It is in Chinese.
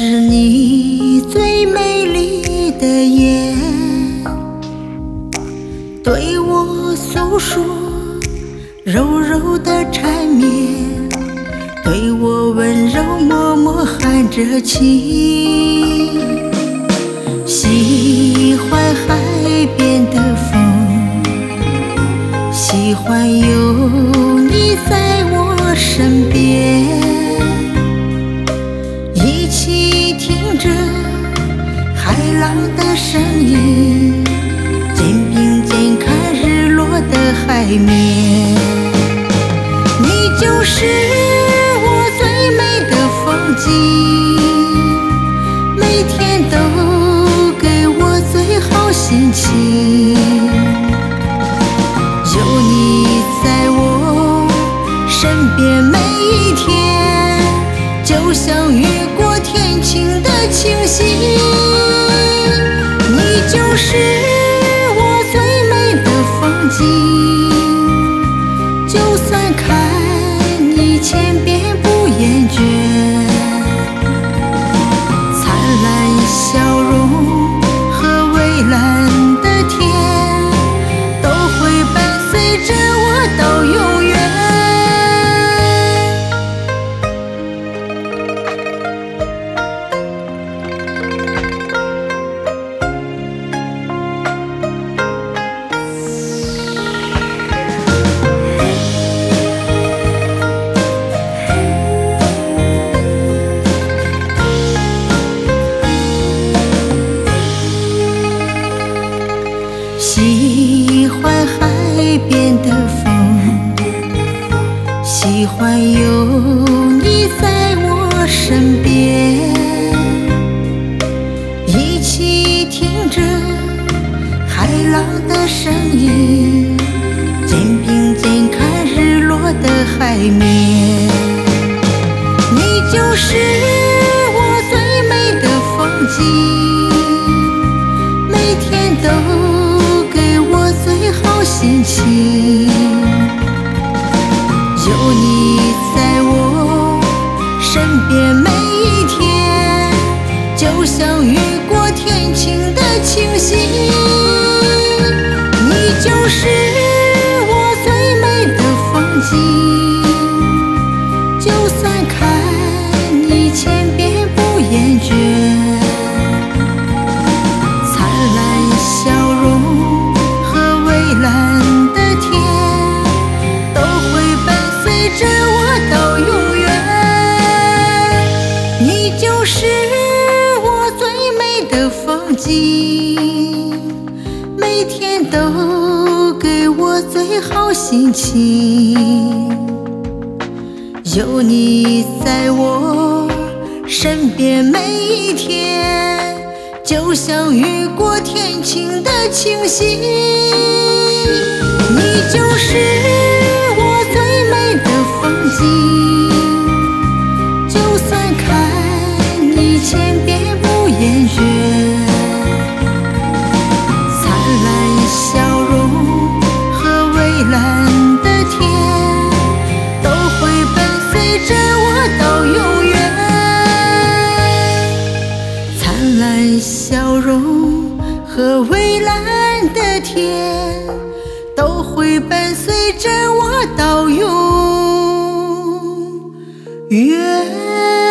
是你最美丽的眼，对我诉说柔柔的缠绵，对我温柔脉脉含着情。喜欢海边的风，喜欢有你在我身边，一起听着海浪的声音，肩并肩看日落的海面。你就是我最美的风景，每天都给我最好心情。有你在我身边，每一天就像雨过天晴的清新。你就是我最美的风景，就算看你千遍不厌倦。灿烂笑容和蔚蓝的天，都会伴随着我到永远。喜欢海边的风，喜欢有你在我身边，一起听着海浪的声音，肩并肩看日落的海面。你就是我最美的风景，每天都最好心情。有你在我身边，每一天就像雨过天晴的清新。你就是我最美的风景，就算看你千遍不厌倦。灿烂笑容蔚蓝的天，都会伴随着我到永远。你就是我最美的风景，每天都给我最好心情。有你在我身边，每一天就像雨过天晴的清新。你就是我最美的风景，就算看你千遍不厌倦。灿烂笑容和蔚蓝的天，都会伴随着我到永远。灿烂笑容和蔚蓝的天，都会伴随着我到永远。